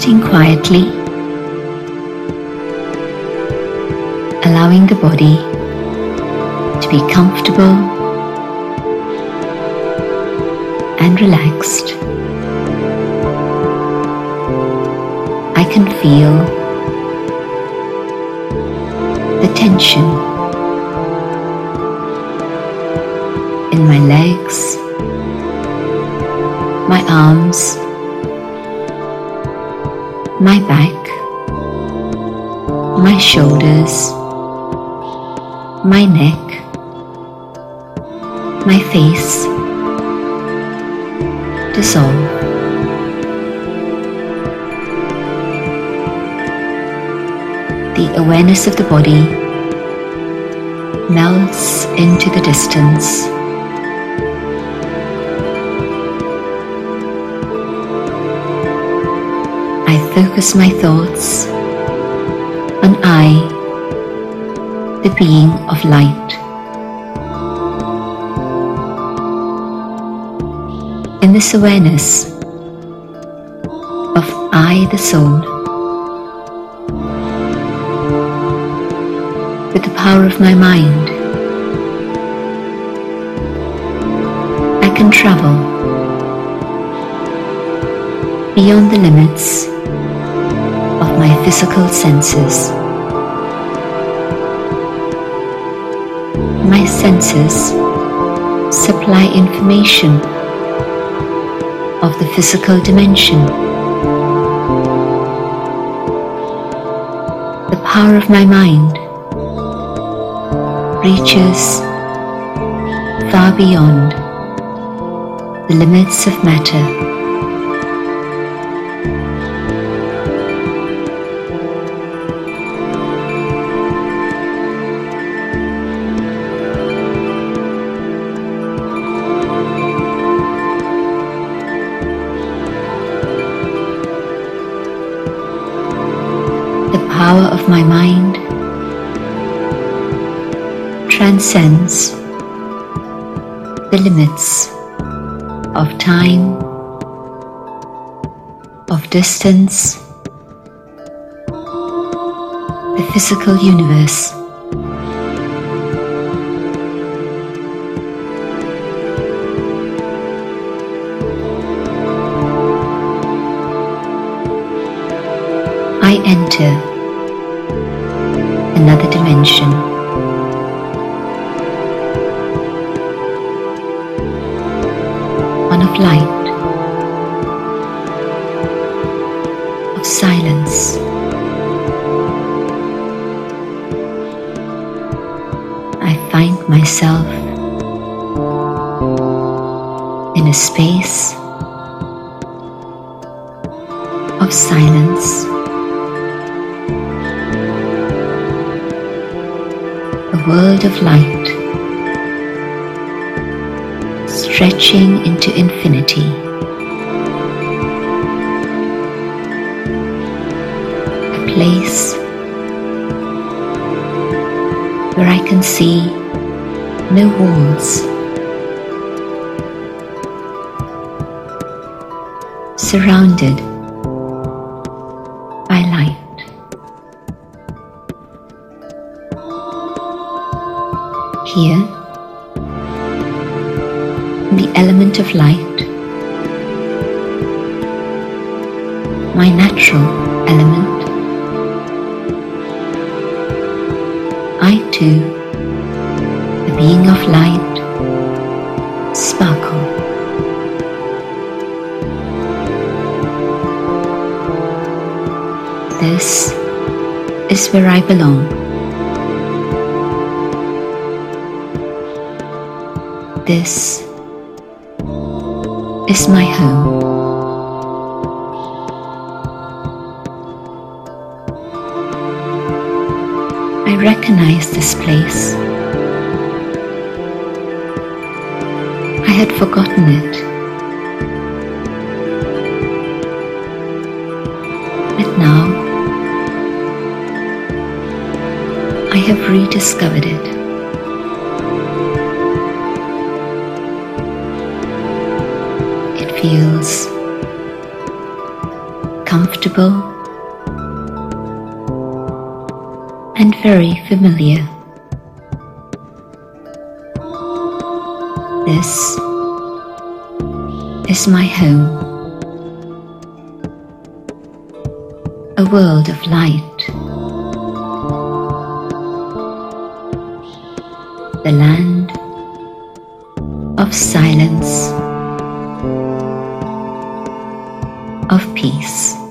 sitting quietly, allowing the body to be comfortable and relaxed. I can feel the tension in my legs, my arms, my back, my shoulders, my neck, my face dissolve. The awareness of the body melts into the distance. I focus my thoughts on I, the being of light. In this awareness of I, the soul, with the power of my mind, I can travel beyond the limits of my physical senses. My senses supply information of the physical dimension. The power of my mind reaches far beyond the limits of matter. The power of my mind transcends the limits of time, of distance, the physical universe. I enter another dimension. One of light, of silence. I find myself in a space of silence. A world of light stretching into infinity. A place where I can see no walls, surrounded by light. Here, in the element of light, my natural element, I too, the being of light, sparkle. This is where I belong. This is my home. I recognize this place. I had forgotten it. But now I have rediscovered it. Feels comfortable and very familiar. This is my home, a world of light, the land of silence, of peace.